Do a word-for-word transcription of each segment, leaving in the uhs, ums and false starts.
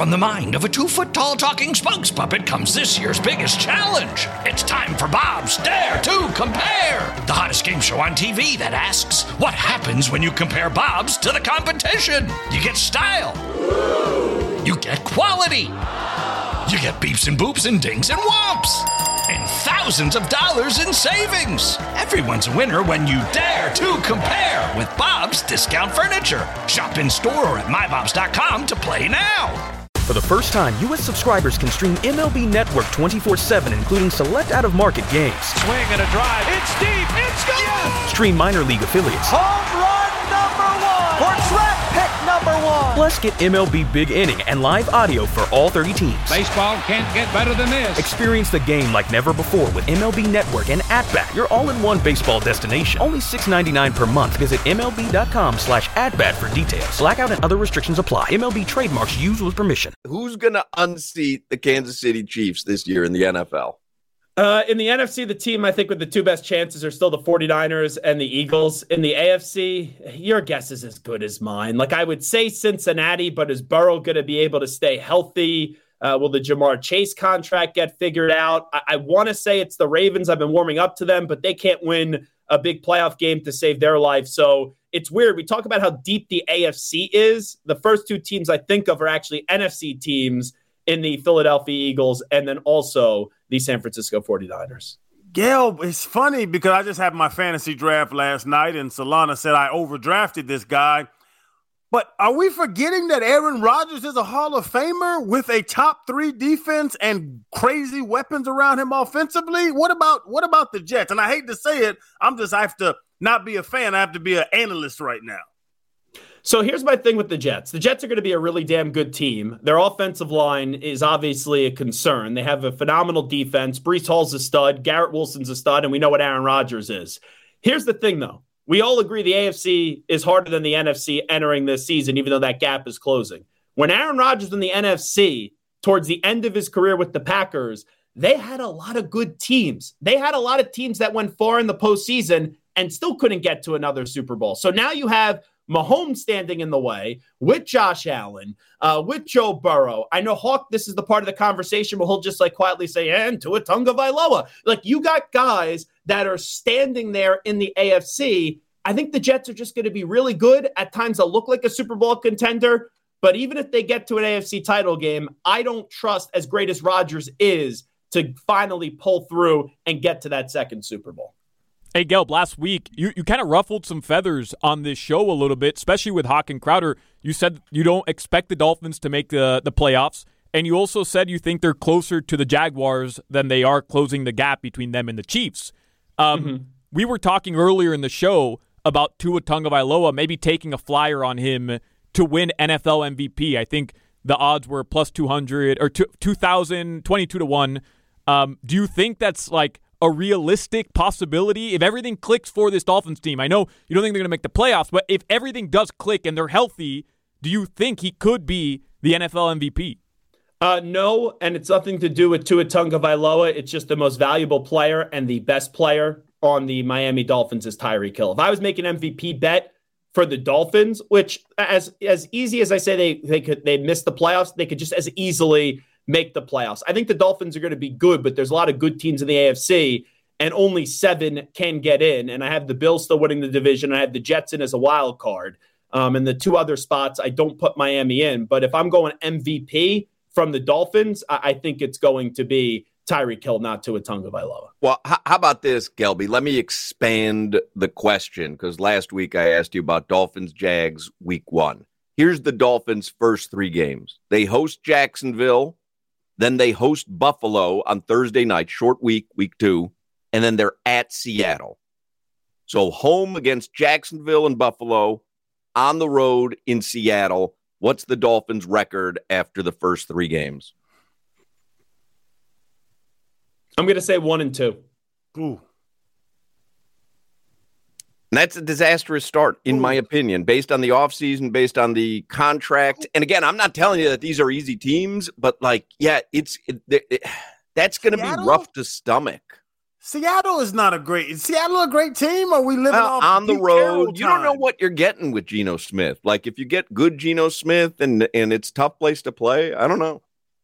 From the mind of a two-foot-tall talking spokes puppet comes this year's biggest challenge. It's time for Bob's Dare to Compare, the hottest game show on T V that asks, what happens when you compare Bobs to the competition? You get style. You get quality. You get beeps and boops and dings and whomps. And thousands of dollars in savings. Everyone's a winner when you dare to compare with Bob's Discount Furniture. Shop in store or at my bobs dot com to play now. For the first time, U S subscribers can stream M L B Network twenty-four seven, including select out-of-market games. Swing and a drive. It's deep. It's gone. Yes! Stream minor league affiliates. Home run number one. Or draft pick number one. Plus, get M L B Big Inning and live audio for all thirty teams. Baseball can't get better than this. Experience the game like never before with M L B Network and At-Bat, your all-in-one baseball destination. Only six dollars and ninety-nine cents per month. Visit M L B dot com slash at-bat for details. Blackout and other restrictions apply. M L B trademarks used with permission. Who's going to unseat the Kansas City Chiefs this year in the N F L? Uh, in the N F C, the team I think with the two best chances are still the 49ers and the Eagles. In the A F C, your guess is as good as mine. Like I would say Cincinnati, but is Burrow going to be able to stay healthy? Uh, will the Jamar Chase contract get figured out? I, I want to say it's the Ravens. I've been warming up to them, but they can't win a big playoff game to save their life. So it's weird. We talk about how deep the A F C is. The first two teams I think of are actually N F C teams in the Philadelphia Eagles and then also the San Francisco 49ers. Gail, it's funny because I just had my fantasy draft last night and Solana said I overdrafted this guy. But are we forgetting that Aaron Rodgers is a Hall of Famer with a top three defense and crazy weapons around him offensively? What about what about the Jets? And I hate to say it, I'm just I have to not be a fan. I have to be an analyst right now. So here's my thing with the Jets. The Jets are going to be a really damn good team. Their offensive line is obviously a concern. They have a phenomenal defense. Breece Hall's a stud. Garrett Wilson's a stud. And we know what Aaron Rodgers is. Here's the thing, though. We all agree the A F C is harder than the N F C entering this season, even though that gap is closing. When Aaron Rodgers in the N F C, towards the end of his career with the Packers, they had a lot of good teams. They had a lot of teams that went far in the postseason and still couldn't get to another Super Bowl. So now you have Mahomes standing in the way with Josh Allen, uh, with Joe Burrow. I know Hawk, this is the part of the conversation where he'll just like quietly say, and Tua Tagovailoa. Like you got guys that are standing there in the A F C. I think the Jets are just going to be really good. At times they'll look like a Super Bowl contender, but even if they get to an A F C title game, I don't trust, as great as Rodgers is, to finally pull through and get to that second Super Bowl. Hey, Gelb, last week, you, you kind of ruffled some feathers on this show a little bit, especially with Hawk and Crowder. You said you don't expect the Dolphins to make the, the playoffs, and you also said you think they're closer to the Jaguars than they are closing the gap between them and the Chiefs. Um, mm-hmm. We were talking earlier in the show about Tua Tagovailoa maybe taking a flyer on him to win N F L M V P. I think the odds were plus two hundred or two thousand, twenty-two to one. Um, do you think that's like a realistic possibility if everything clicks for this Dolphins team? I know you don't think they're going to make the playoffs, but if everything does click and they're healthy, do you think he could be the N F L M V P? Uh, no, and it's nothing to do with Tua Tagovailoa. It's just the most valuable player and the best player on the Miami Dolphins is Tyreek Hill. If I was making an M V P bet for the Dolphins, which as as easy as I say they they could they miss the playoffs, they could just as easily make the playoffs. I think the Dolphins are going to be good, but there's a lot of good teams in the A F C, and only seven can get in. And I have the Bills still winning the division. I have the Jets in as a wild card. Um, and the two other spots, I don't put Miami in. But if I'm going M V P from the Dolphins, I, I think it's going to be Tyreek Hill, not Tua Tagovailoa. Well, h- how about this, Gelby? Let me expand the question, because last week I asked you about Dolphins-Jags week one. Here's the Dolphins' first three games. They host Jacksonville, then they host Buffalo on Thursday night, short week, week two, and then they're at Seattle. So home against Jacksonville and Buffalo, on the road in Seattle. What's the Dolphins' record after the first three games? I'm going to say one and two. Ooh. And that's a disastrous start, in Ooh. my opinion, based on the offseason, based on the contract. And again, I'm not telling you that these are easy teams, but like, yeah, it's it, it, that's going to be rough to stomach. Seattle is not a great. Is Seattle a great team? Or are we living uh, off on the Pete road? Carroll You don't know time? what you're getting with Geno Smith. Like if you get good Geno Smith and and it's a tough place to play, I don't know.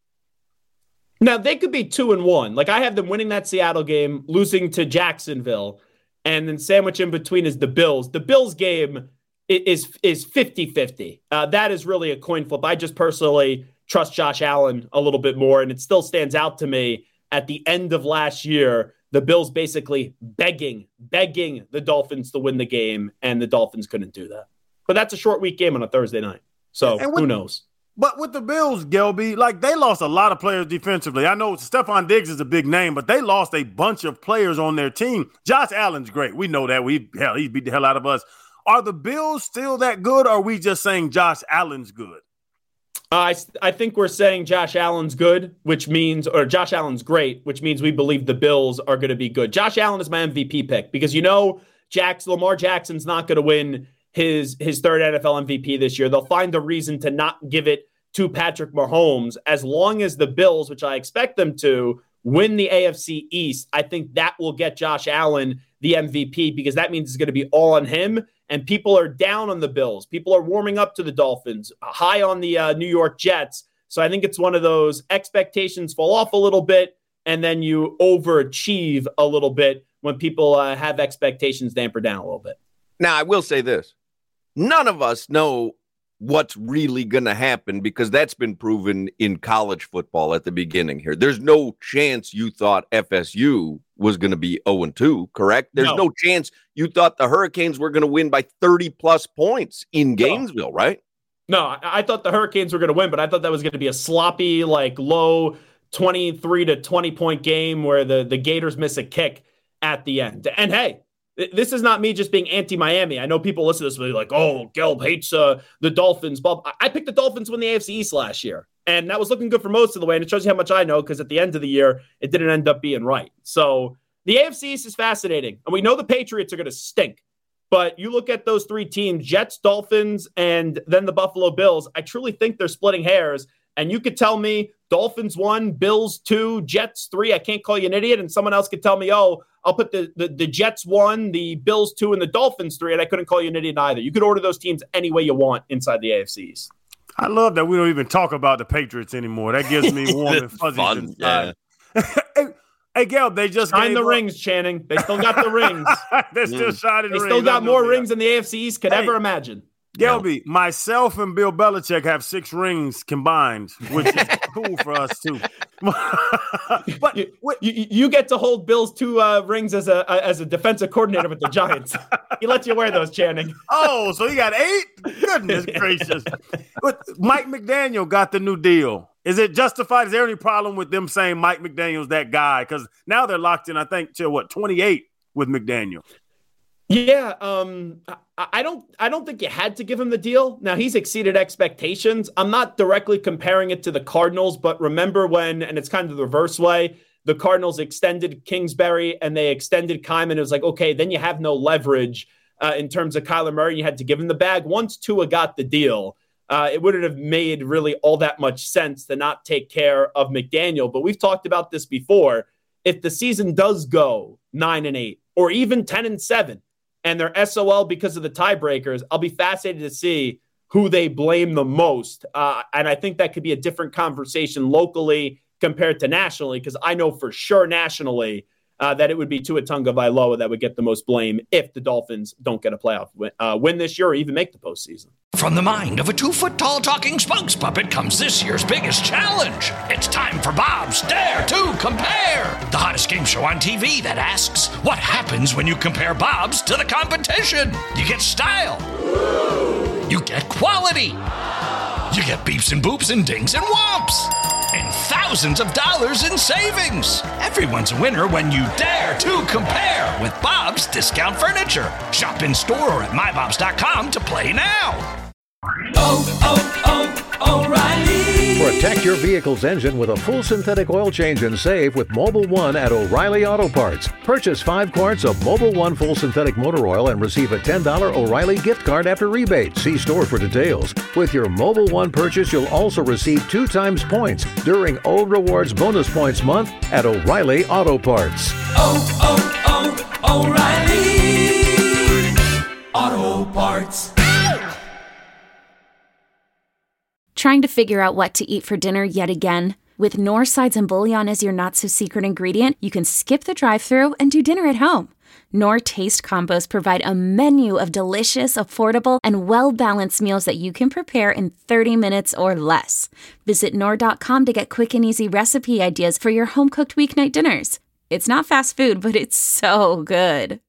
Now they could be two and one. Like I have them winning that Seattle game, losing to Jacksonville, and then sandwich in between is the Bills. The Bills game is is fifty-fifty. Uh, that is really a coin flip. I just personally trust Josh Allen a little bit more, and it still stands out to me at the end of last year. The Bills basically begging, begging the Dolphins to win the game, and the Dolphins couldn't do that. But that's a short week game on a Thursday night. So with, who knows? But with the Bills, Gelby, like they lost a lot of players defensively. I know Stephon Diggs is a big name, but they lost a bunch of players on their team. Josh Allen's great. We know that. We hell, he beat the hell out of us. Are the Bills still that good, or are we just saying Josh Allen's good? Uh, I, I think we're saying Josh Allen's good, which means, or Josh Allen's great, which means we believe the Bills are going to be good. Josh Allen is my M V P pick because, you know, Jackson, Lamar Jackson's not going to win his, his third N F L M V P this year. They'll find a reason to not give it to Patrick Mahomes. As long as the Bills, which I expect them to, win the A F C East, I think that will get Josh Allen the M V P because that means it's going to be all on him. And people are down on the Bills. People are warming up to the Dolphins, high on the uh, New York Jets. So I think it's one of those expectations fall off a little bit, and then you overachieve a little bit when people uh, have expectations damper down a little bit. Now, I will say this. None of us know what's really going to happen because that's been proven in college football at the beginning here. There's no chance you thought F S U was going to be oh and two, correct? There's no. no chance you thought the Hurricanes were going to win by thirty plus points in Gainesville, no. right? No, I, I thought the Hurricanes were going to win, but I thought that was going to be a sloppy, like low twenty-three to twenty point game where the, the Gators miss a kick at the end. And hey, this is not me just being anti-Miami. I know people listen to this and be like, oh, Gelb hates uh, the Dolphins. But I picked the Dolphins to win the A F C East last year. And that was looking good for most of the way. And it shows you how much I know because at the end of the year, it didn't end up being right. So the A F C East is fascinating. And we know the Patriots are going to stink. But you look at those three teams, Jets, Dolphins, and then the Buffalo Bills. I truly think they're splitting hairs. And you could tell me Dolphins one, Bills two, Jets three. I can't call you an idiot. And someone else could tell me, oh, I'll put the, the, the Jets one, the Bills two, and the Dolphins three. And I couldn't call you an idiot either. You could order those teams any way you want inside the A F Cs. I love that we don't even talk about the Patriots anymore. That gives me warm and fuzzy fun, inside. Yeah. hey, hey, Gelb, they just Shine the up. rings, Channing. They still got the rings. They're still mm. shining the they rings. They still got more rings than the A F C East could hey. ever imagine. Gelby, no. myself and Bill Belichick have six rings combined, which is cool for us too. but you, you, you get to hold Bill's two uh, rings as a as a defensive coordinator with the Giants. He lets you wear those, Channing. Oh, so he got eight? Goodness gracious! But Mike McDaniel got the new deal. Is it justified? Is there any problem with them saying Mike McDaniel's that guy? Because now they're locked in, I think, to what twenty-eight with McDaniel. Yeah, um, I don't I don't think you had to give him the deal. Now, he's exceeded expectations. I'm not directly comparing it to the Cardinals, but remember when, and it's kind of the reverse way, the Cardinals extended Kingsbury and they extended Kyman. It was like, okay, then you have no leverage uh, in terms of Kyler Murray. You had to give him the bag. Once Tua got the deal, uh, it wouldn't have made really all that much sense to not take care of McDaniel. But we've talked about this before. If the season does go nine and eight or even ten and seven, and they're S O L because of the tiebreakers, I'll be fascinated to see who they blame the most. Uh, and I think that could be a different conversation locally compared to nationally, because I know for sure nationally uh, that it would be Tua Tagovailoa that would get the most blame if the Dolphins don't get a playoff win, uh, win this year or even make the postseason. From the mind of a two-foot-tall talking spokes puppet comes this year's biggest challenge. It's time for Bob's Dare to Compare, the hottest game show on T V that asks, what happens when you compare Bob's to the competition? You get style. You get quality. You get beeps and boops and dings and whomps. And thousands of dollars in savings. Everyone's a winner when you dare to compare with Bob's Discount Furniture. Shop in store or at my bobs dot com to play now. Oh, oh, oh, O'Reilly. For a Protect your vehicle's engine with a full synthetic oil change and save with Mobil one at O'Reilly Auto Parts. Purchase five quarts of Mobil one full synthetic motor oil and receive a ten dollars O'Reilly gift card after rebate. See store for details. With your Mobil one purchase, you'll also receive two times points during O Rewards Bonus Points Month at O'Reilly Auto Parts. Oh, oh, oh, O'Reilly Auto Parts. Trying to figure out what to eat for dinner yet again? With Knorr sides and bouillon as your not-so-secret ingredient, you can skip the drive-thru and do dinner at home. Knorr Taste Combos provide a menu of delicious, affordable, and well-balanced meals that you can prepare in thirty minutes or less. Visit Knorr dot com to get quick and easy recipe ideas for your home-cooked weeknight dinners. It's not fast food, but it's so good.